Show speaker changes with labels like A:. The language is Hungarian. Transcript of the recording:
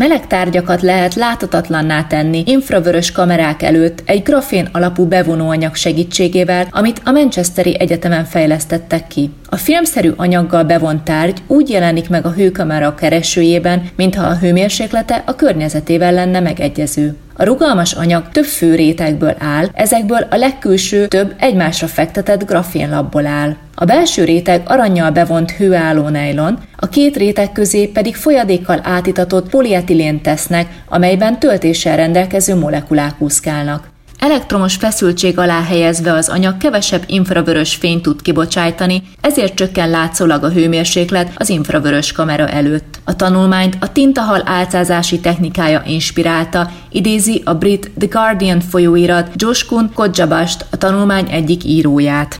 A: Meleg tárgyakat lehet láthatatlanná tenni infravörös kamerák előtt egy grafén alapú bevonóanyag segítségével, amit a Manchesteri Egyetemen fejlesztettek ki. A filmszerű anyaggal bevont tárgy úgy jelenik meg a hőkamera keresőjében, mintha a hőmérséklete a környezetével lenne megegyező. A rugalmas anyag több fő rétegből áll, ezekből a legkülső több egymásra fektetett grafénlapból áll. A belső réteg arannyal bevont hőálló nejlon, a két réteg közé pedig folyadékkal átitatott polietilént tesznek, amelyben töltéssel rendelkező molekulák úszkálnak. Elektromos feszültség alá helyezve az anyag kevesebb infravörös fényt tud kibocsájtani, ezért csökken látszólag a hőmérséklet az infravörös kamera előtt. A tanulmányt a tintahal álcázási technikája inspirálta, idézi a brit The Guardian folyóirat Joshkun Kodjabast, a tanulmány egyik íróját.